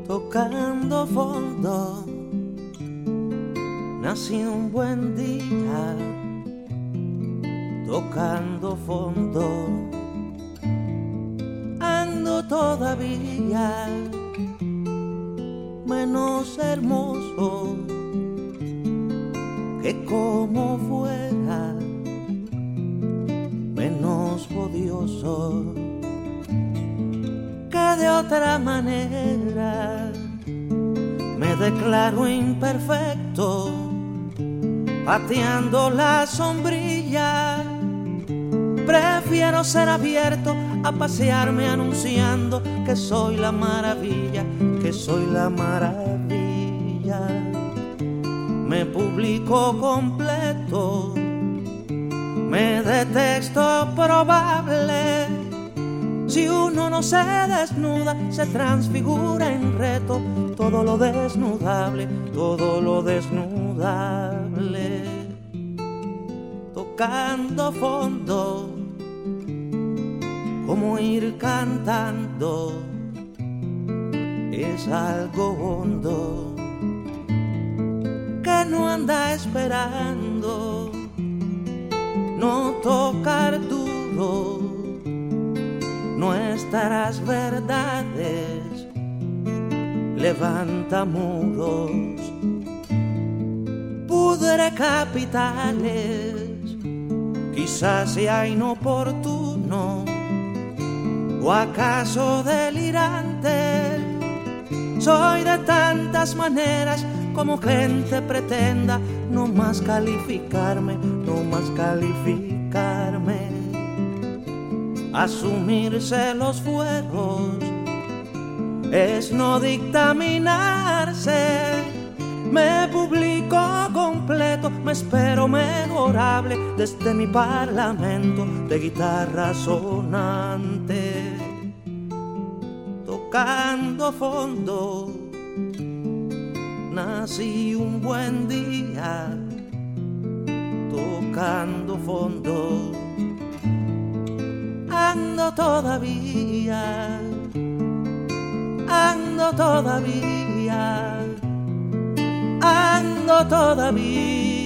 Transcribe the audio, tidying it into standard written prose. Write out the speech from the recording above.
tocando fondo. Nací un buen día, tocando fondo. Ando todavía, menos hermoso que como fuera, menos odioso que de otra manera. Me declaro imperfecto, pateando la sombrilla. Prefiero ser abierto a pasearme anunciando que soy la maravilla, que soy la maravilla. Me publico completo, me detexto probable. Si uno no se desnuda, se transfigura en reto. Todo lo desnudable, todo lo desnudable. Tocando fondo, como ir cantando, es algo hondo que no anda esperando. No tocar duro nuestras verdades, levanta muros, pudre capitales. Quizás sea inoportuno o acaso delirante. Soy de tantas maneras como gente pretenda no más calificarme, no más calificarme. Asumirse los fueros es no dictaminarse. Me publico completo, me espero mejorable desde mi parlamento de guitarra sonante. Tocando fondo, nací un buen día, tocando fondo. Ando todavía, ando todavía, ando todavía.